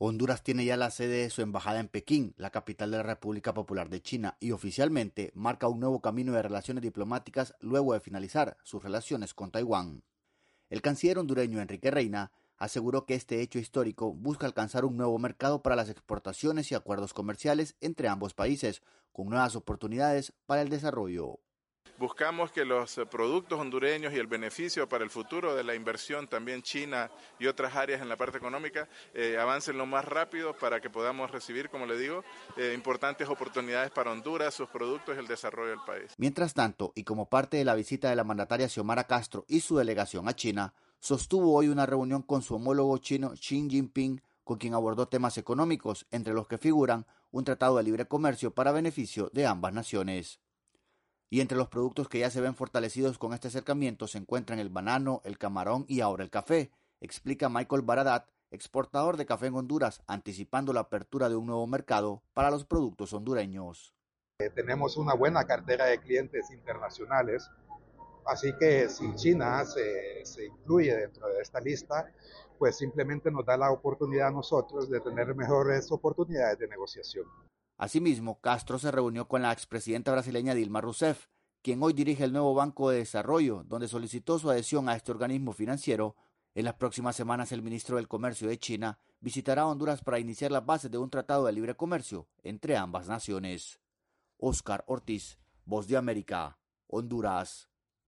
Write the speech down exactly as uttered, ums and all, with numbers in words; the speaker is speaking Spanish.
Honduras tiene ya la sede de su embajada en Pekín, la capital de la República Popular de China, y oficialmente marca un nuevo camino de relaciones diplomáticas luego de finalizar sus relaciones con Taiwán. El canciller hondureño Enrique Reina aseguró que este hecho histórico busca alcanzar un nuevo mercado para las exportaciones y acuerdos comerciales entre ambos países, con nuevas oportunidades para el desarrollo. Buscamos que los productos hondureños y el beneficio para el futuro de la inversión, también China y otras áreas en la parte económica, eh, avancen lo más rápido para que podamos recibir, como le digo, eh, importantes oportunidades para Honduras, sus productos y el desarrollo del país. Mientras tanto, y como parte de la visita de la mandataria Xiomara Castro y su delegación a China, sostuvo hoy una reunión con su homólogo chino Xi Jinping, con quien abordó temas económicos, entre los que figuran un tratado de libre comercio para beneficio de ambas naciones. Y entre los productos que ya se ven fortalecidos con este acercamiento se encuentran el banano, el camarón y ahora el café, explica Michael Baradat, exportador de café en Honduras, anticipando la apertura de un nuevo mercado para los productos hondureños. Eh, tenemos una buena cartera de clientes internacionales, así que si China se, se incluye dentro de esta lista, pues simplemente nos da la oportunidad a nosotros de tener mejores oportunidades de negociación. Asimismo, Castro se reunió con la expresidenta brasileña Dilma Rousseff, quien hoy dirige el nuevo Banco de Desarrollo, donde solicitó su adhesión a este organismo financiero. En las próximas semanas, el ministro del Comercio de China visitará Honduras para iniciar las bases de un tratado de libre comercio entre ambas naciones. Óscar Ortiz, Voz de América, Honduras.